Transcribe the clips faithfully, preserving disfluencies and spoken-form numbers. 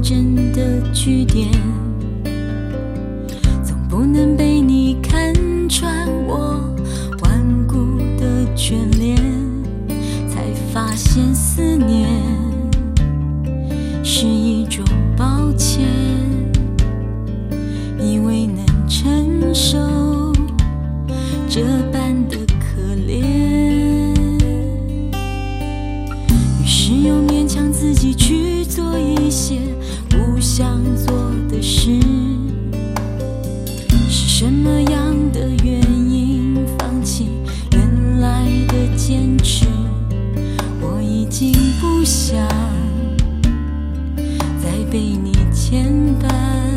真的句点，总不能被你看穿我顽固的眷恋，才发现思念是一种抱歉，以为能承受这般的可怜，于是又勉强自己去做一些不想做的事。是什么样的原因放弃原来的坚持？我已经不想再被你牵绊，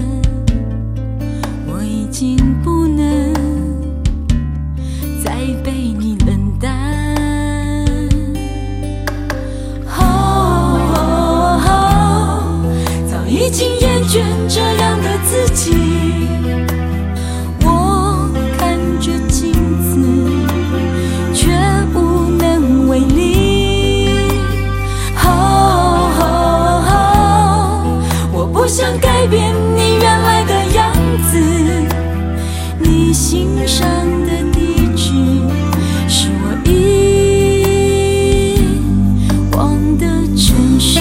我已经不能再被你冷淡。哦哦哦，早已经厌倦这样的自己，我看着镜子却无能为力。哦哦哦，我不想改变你原来的样子，你心上的地址是我遗忘的城市。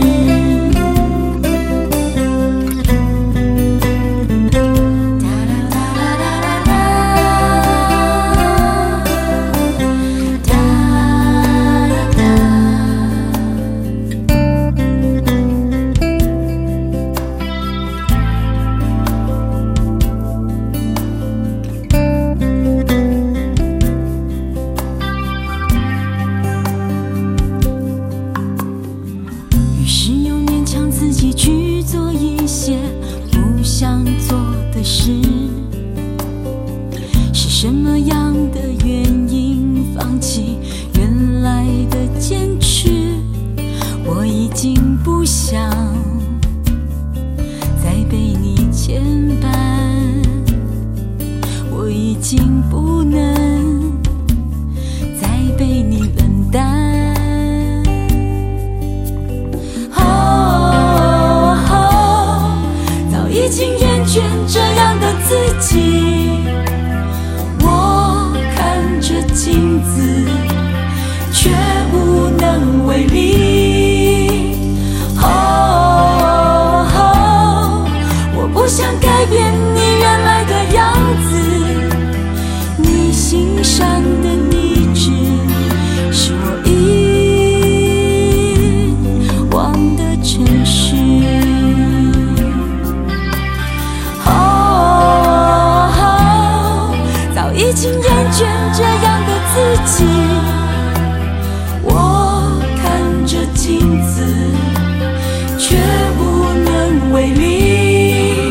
于是又勉强自己去做一些不想做的事。是什么样的原因放弃原来的坚持？我已经不想再被你牵绊，我已经不能再被你冷淡。已经厌倦这样的自己，我看着镜子却无能为力。哦哦，我不想改变你原来的样子，你心上的地址是我遗忘的城市。已经厌倦这样的自己，我看着镜子却无能为力。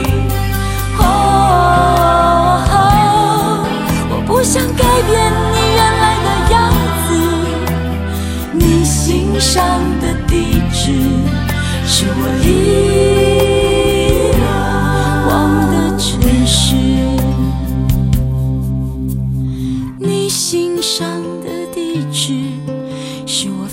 哦哦，我不想改变你原来的样子，你心上的地址是我遗忘的城市。你心上的地址是我